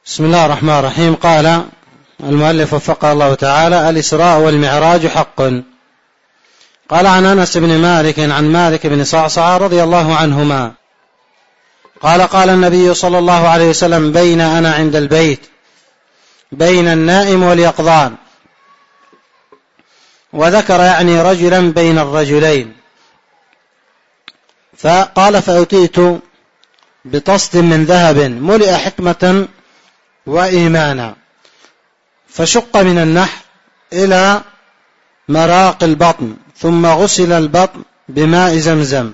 بسم الله الرحمن الرحيم. قال المؤلف وفقه الله تعالى: الإسراء والمعراج حق. قال عن أنس بن مالك عن مالك بن صعصع رضي الله عنهما قال: قال النبي صلى الله عليه وسلم: بين أنا عند البيت بين النائم واليقظان، وذكر يعني رجلا بين الرجلين. فقال: فأتيت بطست من ذهب ملئ حكمة وإيمانا، فشق من النحر إلى مراق البطن، ثم غسل البطن بماء زمزم،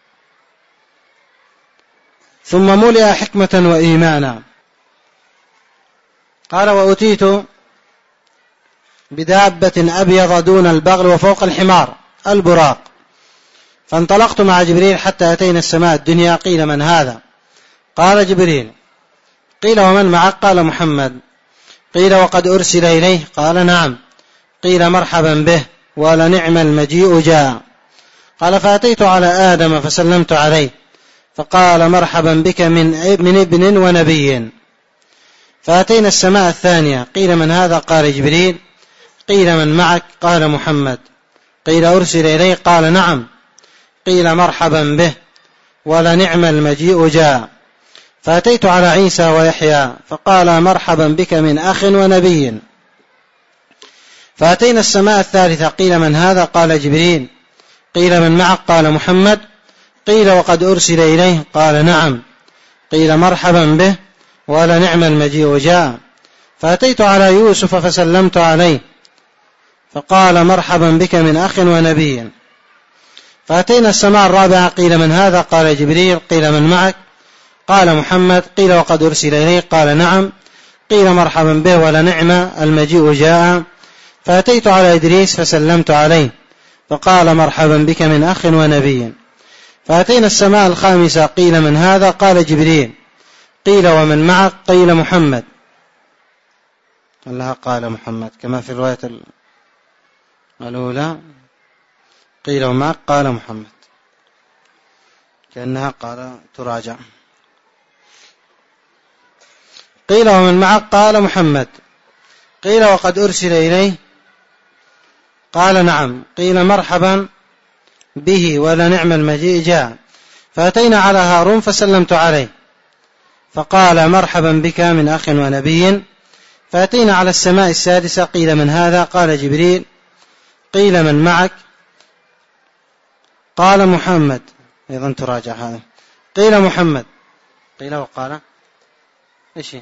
ثم ملئ حكمة وإيمانا. قال: وأتيت بدابة أبيض دون البغل وفوق الحمار البراق، فانطلقت مع جبريل حتى أتينا السماء الدنيا. قيل: من هذا؟ قال: جبريل. قيل: ومن معك؟ قال: محمد. قيل: وقد أرسل إليه؟ قال: نعم. قيل: مرحبا به، ولنعم المجيء جاء. قال: فأتيت على آدم فسلمت عليه، فقال: مرحبا بك من ابن ونبي. فأتينا السماء الثانية. قيل: من هذا؟ قال: جبريل. قيل: من معك؟ قال: محمد. قيل: أرسل إليه؟ قال: نعم. قيل: مرحبا به، ولنعم المجيء جاء. فأتيت على عيسى ويحيى، فقال: مرحبا بك من أخ ونبي. فأتينا السماء الثالثة. قيل: من هذا؟ قال: جبريل. قيل: من معك؟ قال: محمد. قيل: وقد أرسل إليه؟ قال: نعم. قيل: مرحبا به، ولنعم المجيء جاء. فأتيت على يوسف فسلمت عليه، فقال: مرحبا بك من أخ ونبي. فأتينا السماء الرابعة. قيل: من هذا؟ قال: جبريل. قيل: من معك؟ قال: محمد. قيل: وقد أرسل إليه؟ قال: نعم. قيل: مرحبا به، ولنعم المجيء جاء. فأتيت على إدريس فسلمت عليه، فقال: مرحبا بك من أخ ونبي. فأتينا السماء الخامسة. قيل: من هذا؟ قال: جبريل. قيل: ومن معك؟ قيل: محمد. الله قال: محمد، كما في الرواية الأولى. قيل: ومعك؟ قال: محمد، كأنها قال تراجع. قيل: ومن معك؟ قال: محمد. قيل: وقد أرسل إليه؟ قال: نعم. قيل: مرحبا به، ولنعم المجيء جاء. فأتينا على هارون فسلمت عليه، فقال: مرحبا بك من أخ ونبي. فأتينا على السماء السادسة. قيل: من هذا؟ قال: جبريل. قيل: من معك؟ قال: محمد. أيضا تراجع هذا. قيل: محمد. قيل: وقال إيش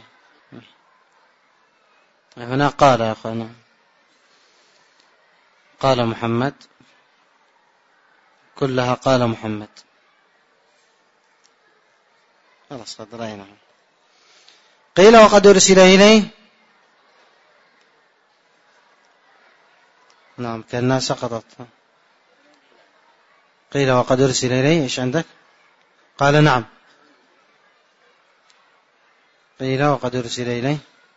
هنا؟ قال يا أخوانا، قال: محمد، كلها قال: محمد. خلاص قد رأينا. قيل: وقد أرسل إليه؟ نعم، كأنها سقطت. قيل: وقد أرسل إليه؟ إيش عندك؟ قال: نعم. قيل: وقد أرسل إليه؟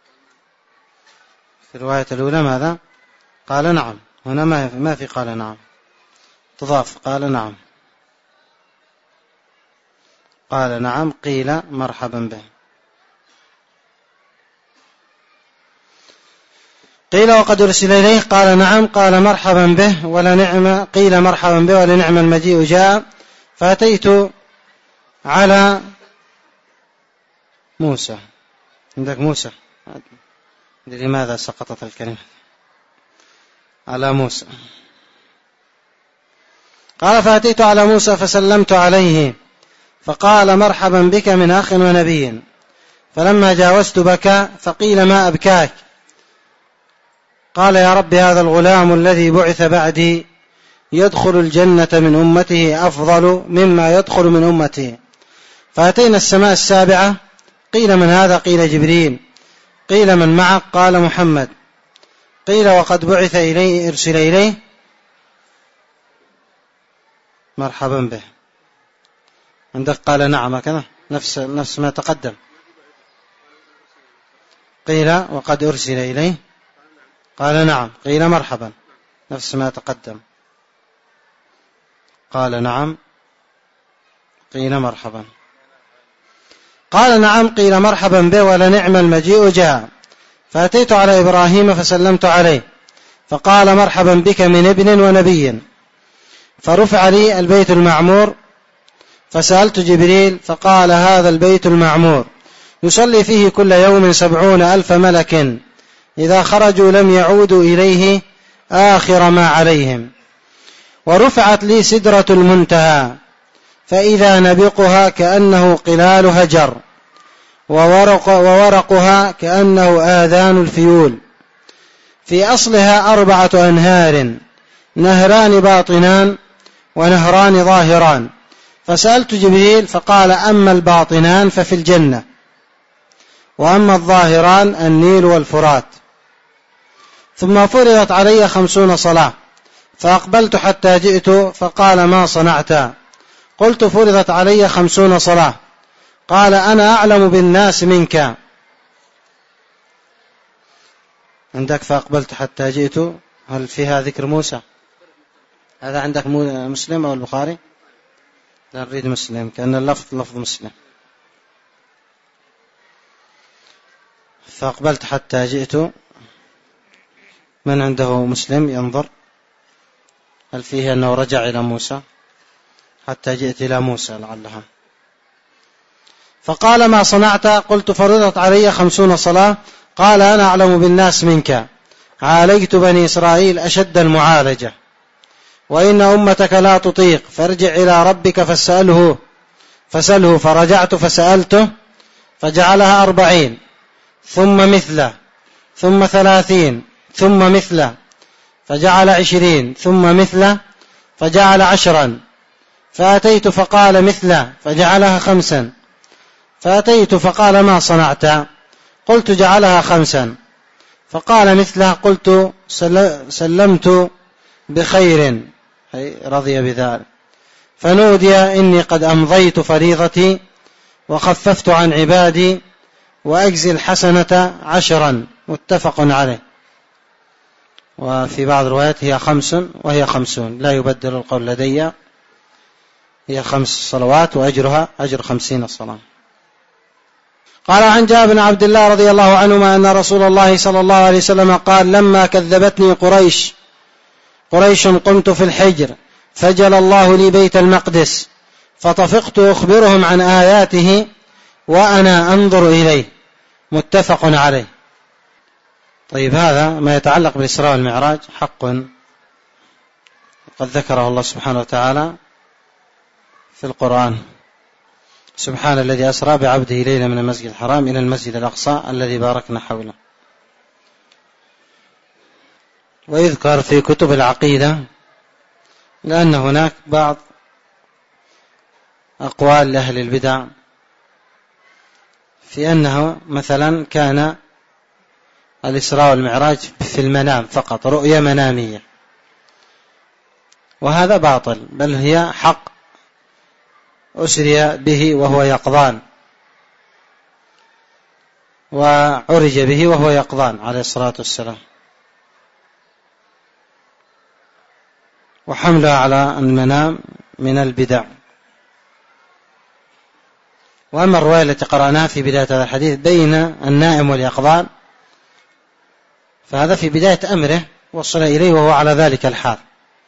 في الرواية الأولى ماذا؟ قال: نعم. هنا ما في قال: نعم، تضاف. قال: نعم. قال: نعم. قيل: مرحبا به. قيل: وقد أرسل إليه؟ قال: نعم. قال: مرحبا به، ولنعم. قيل: مرحبا به، ولنعم المجيء جاء. فأتيت على موسى. عندك موسى؟ لماذا سقطت الكلمة؟ على موسى. قال: فأتيت على موسى فسلمت عليه، فقال: مرحبا بك من أخ ونبي. فلما جاوزت بكى، فقيل: ما أبكاك؟ قال: يا رب، هذا الغلام الذي بعث بعدي يدخل الجنة من أمته أفضل مما يدخل من أمتي. فأتينا السماء السابعة. قيل: من هذا؟ قيل: جبريل. قيل: من معك؟ قال: محمد. قيل: وقد بعث إليه؟ أرسل إليه؟ مرحبا به. عندك قال: نعم، هكذا نفس ما تقدم. قيل: وقد أرسل إليه؟ قال: نعم. قيل: مرحبا، نفس ما تقدم. قال: نعم. قيل: مرحبا. قال نعم. قيل مرحبا به ولنعم المجيء جاء. فأتيت على إبراهيم فسلمت عليه فقال مرحبا بك من ابن ونبي. فرفع لي البيت المعمور فسألت جبريل فقال هذا البيت المعمور يصلي فيه كل يوم 70,000 ملك إذا خرجوا لم يعودوا إليه آخر ما عليهم. ورفعت لي سدرة المنتهى فإذا نبقها كأنه قلال هجر وورقها كأنه آذان الفيول. في أصلها 4 أنهار، نهران باطنان ونهران ظاهران. فسألت جبريل فقال أما الباطنان ففي الجنة، وأما الظاهران النيل والفرات. ثم فرضت علي 50 صلاة فأقبلت حتى جئت فقال ما صنعت؟ قلت فرضت علي 50 صلاة. قال أنا أعلم بالناس منك. عندك فأقبلت حتى جئت، هل فيها ذكر موسى؟ هذا عندك مسلم أو البخاري؟ لا نريد مسلم، كأن اللفظ لفظ مسلم. فأقبلت حتى جئت، من عنده مسلم ينظر هل فيه أنه رجع إلى موسى؟ حتى جئت إلى موسى لعلها. فقال ما صنعت؟ قلت فرضت علي 50 صلاة. قال أنا أعلم بالناس منك، عالجت بني إسرائيل أشد المعالجة، وإن أمتك لا تطيق، فارجع إلى ربك فسأله. فرجعت فسألته فجعلها 40 ثم مثله ثم 30 ثم مثله فجعل 20 ثم مثله فجعل 10. فأتيت فقال مثله فجعلها 5. فأتيت فقال ما صنعت؟ قلت جعلها 5. فقال مثله. قلت سلمت بخير، رضي بذلك. فنودي إني قد أمضيت فريضتي وخففت عن عبادي وأجزي الحسنة 10. متفق عليه. وفي بعض الروايات هي 5 وهي 50، لا يبدل القول لدي، هي 5 صلوات وأجرها أجر 50 صلاة. قال عن جابر بن عبد الله رضي الله عنهما أن رسول الله صلى الله عليه وسلم قال لما كذبتني قريش قمت في الحجر فجل الله لي بيت المقدس فطفقت أخبرهم عن آياته وأنا أنظر إليه. متفق عليه. طيب، هذا ما يتعلق بالإسراء والمعراج حق قد ذكره الله سبحانه وتعالى في القرآن. سبحان الذي أسرى بعبده ليلا من المسجد الحرام إلى المسجد الأقصى الذي باركنا حوله. ويذكر في كتب العقيدة لأن هناك بعض أقوال لأهل البدع في أنه مثلا كان الإسراء والمعراج في المنام فقط، رؤية منامية، وهذا باطل، بل هي حق أسري به وهو يقظان، وعرج به وهو يقظان عليه الصلاة والسلام. وحملها على المنام من البدع. وأما الرواية التي قرأناها في بداية هذا الحديث بين النائم واليقظان، فهذا في بداية أمره وصل إليه وهو على ذلك الحال،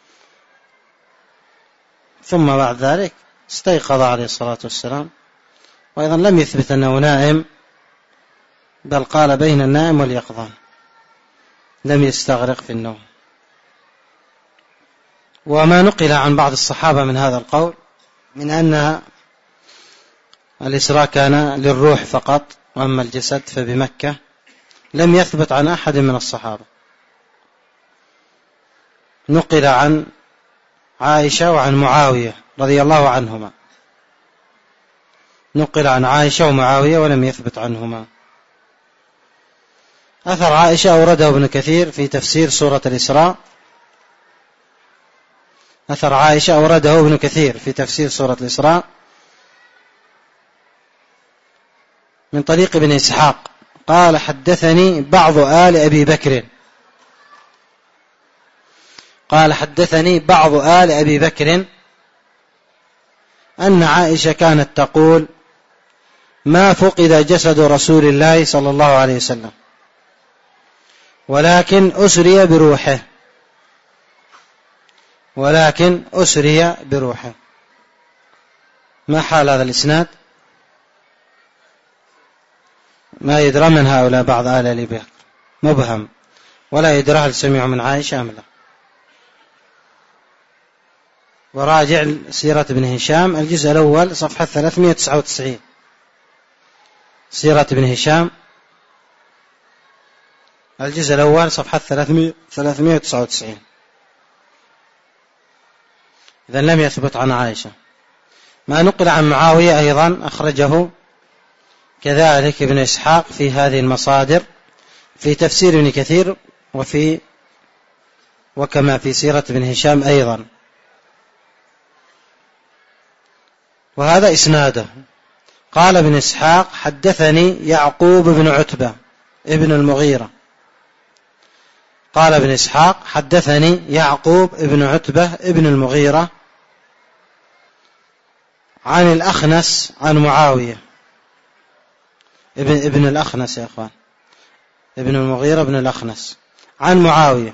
ثم بعد ذلك استيقظ عليه الصلاة والسلام. وأيضا لم يثبت أنه نائم، بل قال بين النائم واليقظان، لم يستغرق في النوم. وما نقل عن بعض الصحابة من هذا القول من أن الإسراء كان للروح فقط، وأما الجسد فبمكة، لم يثبت عن أحد من الصحابة. نقل عن عائشة وعن معاوية رضي الله عنهما، نقل عن عائشة ومعاوية ولم يثبت عنهما. أثر عائشة أورده ابن كثير في تفسير سورة الإسراء، أثر عائشة أورده ابن كثير في تفسير سورة الإسراء من طريق ابن إسحاق قال حدثني بعض آل أبي بكر، قال حدثني بعض آل أبي بكر أن عائشة كانت تقول ما فقد جسد رسول الله صلى الله عليه وسلم ولكن أسري بروحه. ما حال هذا الإسناد؟ ما يدرى من هؤلاء بعض آل أبي بكر، مبهم، ولا يدرى هل سمعوا من عائشة أم لا. وراجع سيرة ابن هشام الجزء الأول صفحة 399. سيرة ابن هشام الجزء الأول صفحة 399. إذن لم يثبت عن عائشة. ما نقل عن معاوية أيضا أخرجه كذلك ابن إسحاق في هذه المصادر في تفسير ابن كثير وكما في سيرة ابن هشام أيضا. وهذا إسناده. قال ابن إسحاق حدثني يعقوب بن عتبة ابن المغيرة. قال ابن إسحاق حدثني يعقوب بن عتبة ابن المغيرة عن الأخنس عن معاوية ابن الأخنس يا أخوان، ابن المغيرة ابن الأخنس عن معاوية.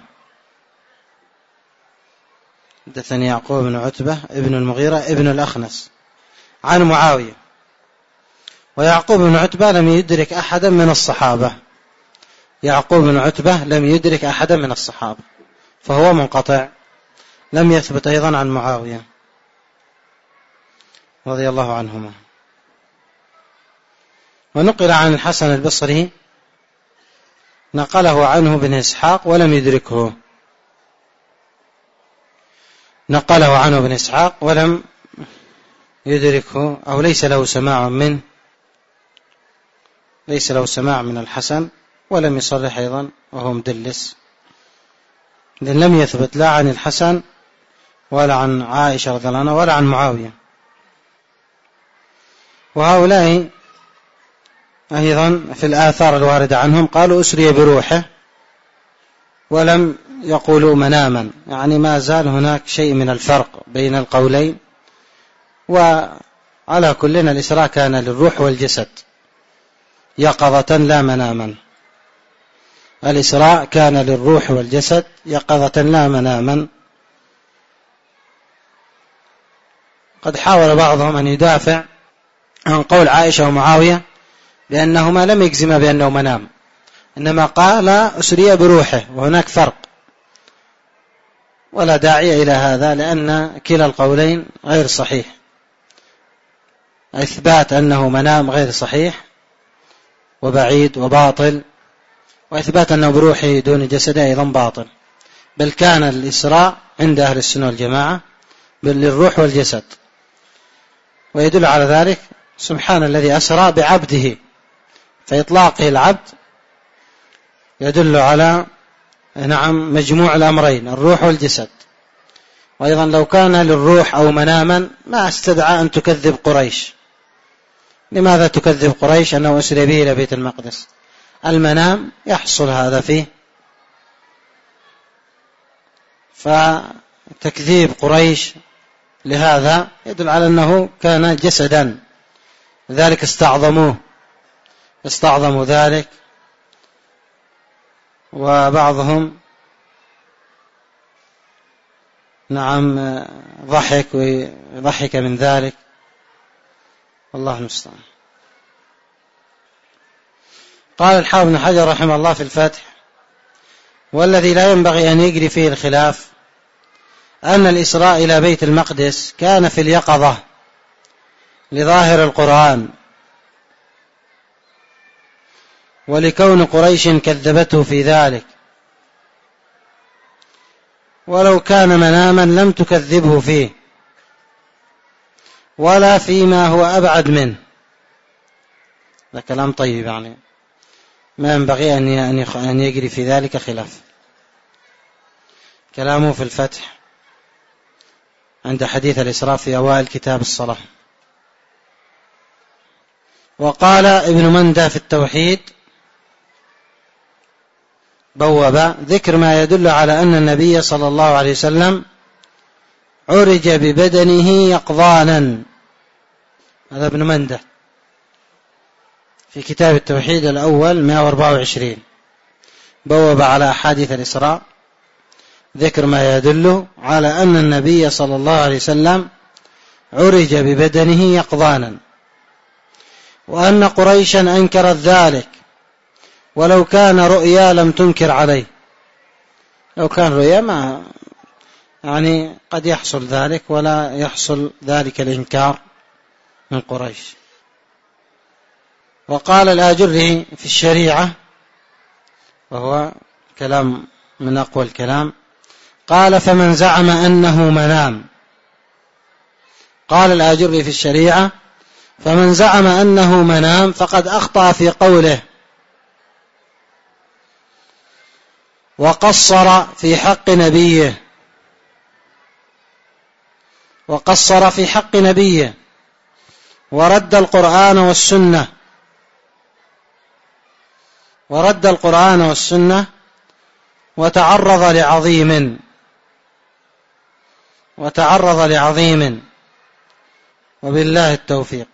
حدثني يعقوب بن عتبة ابن المغيرة ابن الأخنس عن معاوية. ويعقوب بن عتبة لم يدرك أحدا من الصحابة. يعقوب بن عتبة لم يدرك أحدا من الصحابة فهو منقطع، لم يثبت أيضا عن معاوية رضي الله عنهما. ونقل عن الحسن البصري نقله عنه ابن إسحاق ولم يدركه، نقله عنه ابن إسحاق ولم يدركه، أو ليس له سماع منه، ليس له سماع من الحسن، ولم يصرح أيضا وهو مدلس، لأن لم يثبت لا عن الحسن ولا عن عائشة رضي الله عنها ولا عن معاوية. وهؤلاء أيضا في الآثار الواردة عنهم قالوا أسري بروحه ولم يقولوا مناما، يعني ما زال هناك شيء من الفرق بين القولين. وعلى كلنا الإسراء كان للروح والجسد يقظة لا مناما، الإسراء كان للروح والجسد يقظة لا مناما. قد حاول بعضهم أن يدافع عن قول عائشة ومعاوية لأنهما لم يجزم بأنه منام، إنما قال أسري بروحه، وهناك فرق، ولا داعي إلى هذا لأن كلا القولين غير صحيح. إثبات أنه منام غير صحيح وبعيد وباطل، وإثبات أنه بروحه دون جسده أيضا باطل. بل كان الإسراء عند أهل السنة والجماعة للروح والجسد. ويدل على ذلك سبحان الذي أسرى بعبده، فإطلاقه العبد يدل على مجموع الأمرين الروح والجسد. وأيضا لو كان للروح أو مناما ما استدعى أن تكذب قريش. لماذا تكذب قريش أنه أسري به إلى بيت المقدس؟ المنام يحصل هذا فيه، فتكذيب قريش لهذا يدل على أنه كان جسدا، لذلك استعظموا ذلك. وبعضهم ضحك من ذلك، والله المستعان. قال الحافظ بن حجر رحمه الله في الفتح: والذي لا ينبغي أن يجري فيه الخلاف أن الإسراء إلى بيت المقدس كان في اليقظة لظاهر القرآن، ولكون قريش كذبته في ذلك، ولو كان مناما لم تكذبه فيه ولا فيما هو أبعد منه. هذا كلام طيب، يعني ما ينبغي أن يجري في ذلك خلاف. كلامه في الفتح عند حديث الإسراء في أوائل كتاب الصلاة. وقال ابن مندى في التوحيد بوب ذكر ما يدل على أن النبي صلى الله عليه وسلم عرج ببدنه يقظانا. هذا ابن مندى في كتاب التوحيد الأول 124 بوب على أحاديث الإسراء ذكر ما يدل على أن النبي صلى الله عليه وسلم عرج ببدنه يقظانا، وأن قريشا أنكرت ذلك، ولو كان رؤيا لم تنكر عليه. لو كان رؤيا ما يعني قد يحصل ذلك ولا يحصل ذلك الإنكار من قريش. وقال الآجري في الشريعة، وهو كلام من أقوى الكلام، قال فمن زعم أنه منام، قال الآجري في الشريعة فمن زعم أنه منام فقد أخطأ في قوله وقصر في حق نبيه، وقصر في حق نبيه ورد القرآن والسنة وتعرض لعظيم وبالله التوفيق.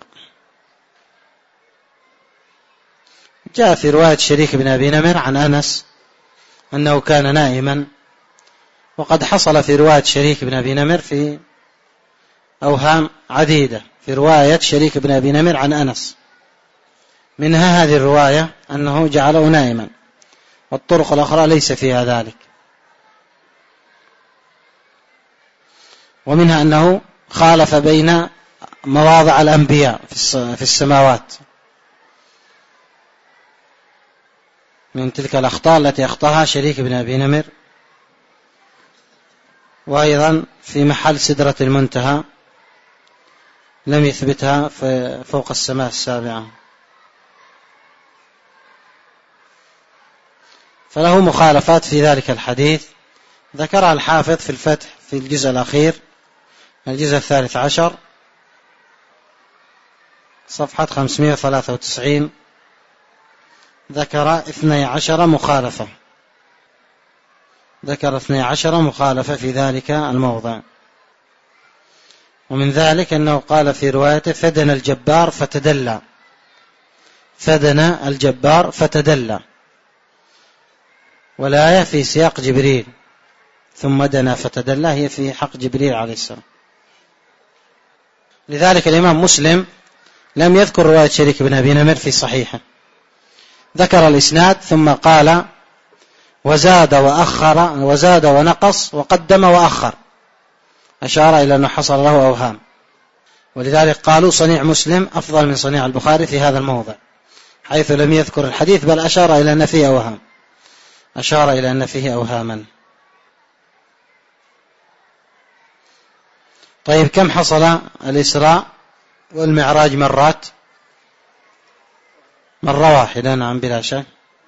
جاء في رواية شريك بن أبي نمر عن أنس أنه كان نائما، وقد حصل في رواية شريك بن أبي نمر في أوهام عديدة في رواية شريك بن أبي نمر عن أنس، منها هذه الرواية أنه جعله نائما، والطرق الأخرى ليس فيها ذلك، ومنها أنه خالف بين مواضع الأنبياء في السماوات، من تلك الأخطاء التي أخطاها شريك بن أبي نمر. وأيضا في محل سدرة المنتهى لم يثبتها فوق السماء السابعة، فله مخالفات في ذلك الحديث ذكرها الحافظ في الفتح في الجزء الأخير، الجزء 13 صفحة 593، ذكر 12 مخالفة في ذلك الموضع. ومن ذلك أنه قال في روايته فدنا الجبار فتدلى، والآية في سياق جبريل، ثم دنا فتدلى هي في حق جبريل عليه السلام. لذلك الإمام مسلم لم يذكر رواية شريك بن أبي نمر في صحيحه، ذكر الإسناد ثم قال وزاد ونقص وقدم وأخر، أشار إلى أنه حصل له أوهام، ولذلك قالوا صنيع مسلم أفضل من صنيع البخاري في هذا الموضع، حيث لم يذكر الحديث بل أشار إلى أن فيه أوهاما. طيب، كم حصل الإسراء والمعراج؟ مرة واحدة، نعم بلا شك.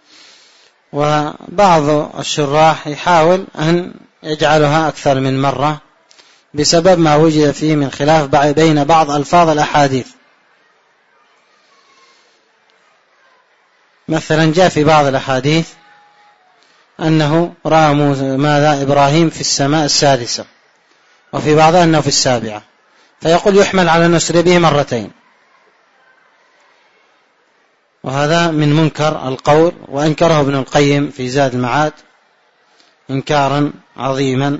وبعض الشراح يحاول أن يجعلها أكثر من مرة بسبب ما وجد فيه من خلاف بين بعض ألفاظ الأحاديث. مثلا جاء في بعض الأحاديث أنه رأى إبراهيم في السماء السادسة، وفي بعضها أنه في السابعة، فيقول يحمل على النسر به مرتين، وهذا من منكر القول، وأنكره ابن القيم في زاد المعاد إنكارا عظيما،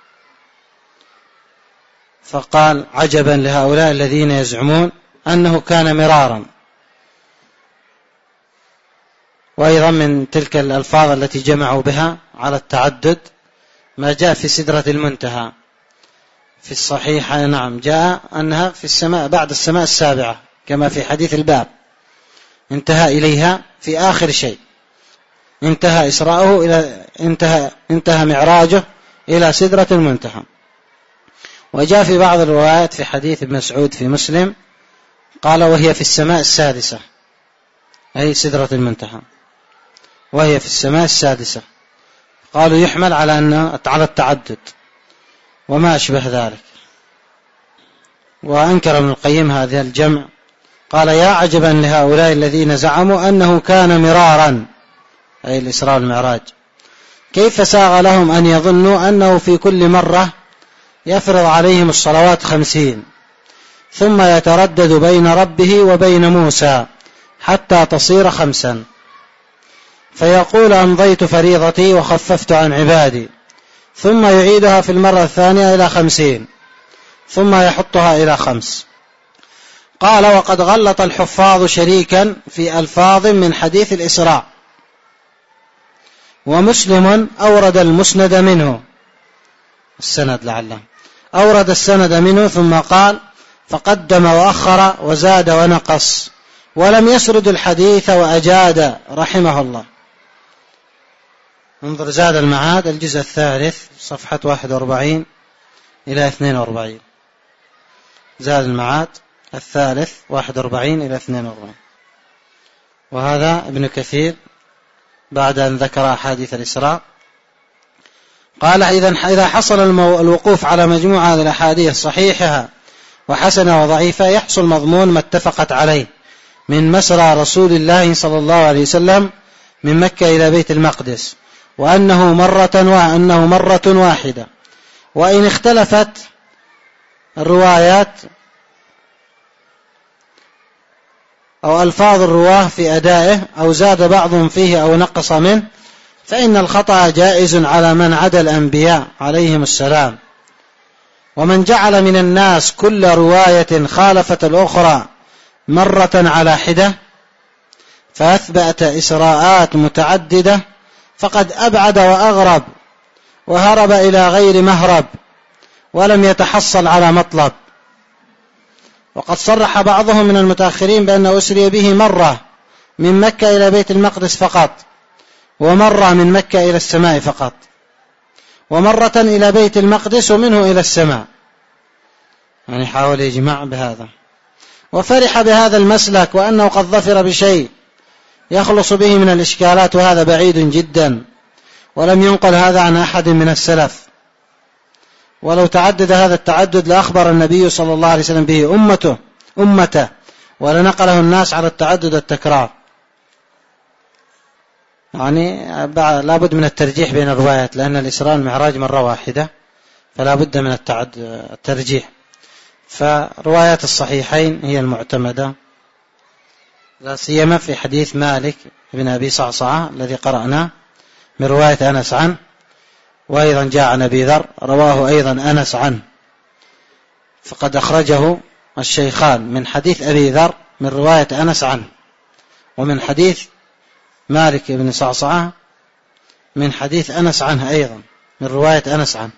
فقال عجبا لهؤلاء الذين يزعمون أنه كان مرارا. وأيضا من تلك الألفاظ التي جمعوا بها على التعدد ما جاء في سدرة المنتهى في الصحيحة، نعم، جاء أنها في السماء بعد السماء السابعة كما في حديث الباب، انتهى إليها في آخر شيء، انتهى معراجه إلى سدرة المنتهى. وجاء في بعض الروايات في حديث ابن مسعود في مسلم قال وهي في السماء السادسة، أي سدرة المنتهى وهي في السماء السادسة، قالوا يحمل على التعدد وما أشبه ذلك. وأنكر ابن القيم هذا الجمع، قال يا عجبا لهؤلاء الذين زعموا أنه كان مرارا، أي الإسراء والمعراج، كيف ساغ لهم أن يظنوا أنه في كل مرة يفرض عليهم الصلوات 50 ثم يتردد بين ربه وبين موسى حتى تصير 5، فيقول أمضيت فريضتي وخففت عن عبادي، ثم يعيدها في المرة الثانية إلى 50، ثم يحطها إلى 5. قال: وقد غلط الحفاظ شريكا في ألفاظ من حديث الإسراء، ومسلم أورد المسند منه، السند لعله أورد السند منه، ثم قال: فقدم وأخر وزاد ونقص، ولم يسرد الحديث وأجاد رحمه الله. انظر زاد المعاد الجزء الثالث صفحة 41 إلى 42. زاد المعاد الثالث 41 إلى 42. وهذا ابن كثير بعد أن ذكر أحاديث الإسراء قال: إذا حصل الوقوف على مجموعة الأحاديث صحيحها وحسنة وضعيفة يحصل مضمون ما اتفقت عليه من مسرى رسول الله صلى الله عليه وسلم من مكة إلى بيت المقدس، وأنه مرة واحدة. وإن اختلفت الروايات أو ألفاظ الرواه في أدائه، أو زاد بعض فيه أو نقص منه، فإن الخطأ جائز على من عدا الأنبياء عليهم السلام. ومن جعل من الناس كل رواية خالفت الأخرى مرة على حدة، فأثبت إسراءات متعددة، فقد أبعد وأغرب، وهرب إلى غير مهرب، ولم يتحصل على مطلب. وقد صرح بعضهم من المتأخرين بأنه أسري به مرة من مكة إلى بيت المقدس فقط، ومرة من مكة إلى السماء فقط، ومرة إلى بيت المقدس ومنه إلى السماء، يعني حاول يجمع بهذا. وفرح بهذا المسلك، وأنه قد ظفر بشيء يخلص به من الإشكالات، وهذا بعيد جدا، ولم ينقل هذا عن أحد من السلف. ولو تعدد هذا التعدد لأخبر النبي صلى الله عليه وسلم به أمته، ولنقله الناس على التعدد التكرار. يعني لا بد من الترجيح بين الروايات، لأن الإسراء والمعراج مرة واحدة، فلا بد من الترجيح. فروايات الصحيحين هي المعتمدة، لا سيما في حديث مالك بن أبي صعصعة الذي قرأناه من رواية أنس عنه، وأيضا جاء عن أبي ذر رواه أيضا أنس عنه، فقد أخرجه الشيخان من حديث أبي ذر من رواية أنس عنه، ومن حديث مالك بن صعصعة من حديث أنس عنه أيضا من رواية أنس عنه.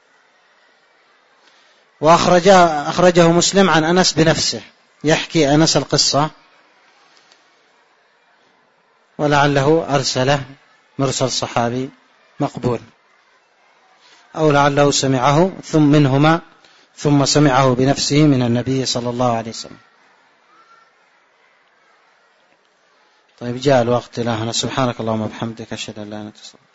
وأخرجه مسلم عن أنس بنفسه، يحكي أنس القصة، ولعله أرسله مرسل صحابي مقبول، أو لعله سمعه منهما ثم سمعه بنفسه من النبي صلى الله عليه وسلم. طيب، جاء الوقت إلى هنا. سبحانك اللهم وبحمدك، أشهد أن لا إله إلا أنت.